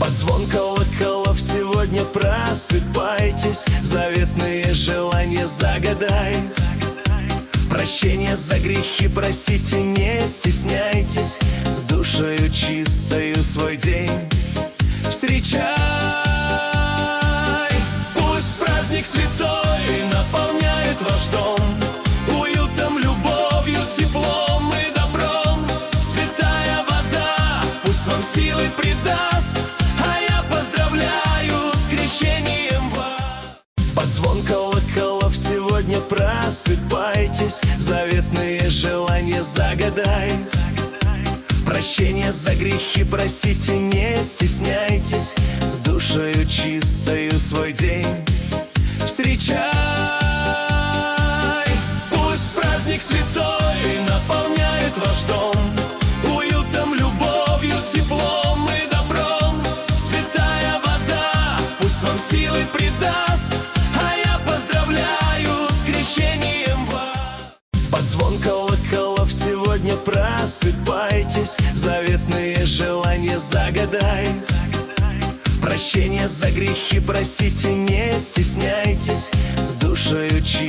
Под звон колоколов сегодня просыпайтесь, заветные желания загадай. Прощения за грехи просите, не стесняйтесь, с душою чистою свой день встречай. Пусть праздник святой наполняет ваш дом уютом, любовью, теплом и добром. Святая вода пусть вам силы придаст, а я поздравляю с крещением вас. Под звон колоколов сегодня просыпайтесь, заветные желания загадай. Прощения за грехи просите, не стесняйтесь, с душою чистою свой день встречай. Пусть праздник святой наполняет ваш дом уютом, любовью, теплом и добром. Святая вода пусть вам силы придаст, а я поздравляю с крещением вас. Под звон колоколов сегодня просыпайтесь, заветные желания загадай. Прощения за грехи просите, не стесняйтесь, с душою чистой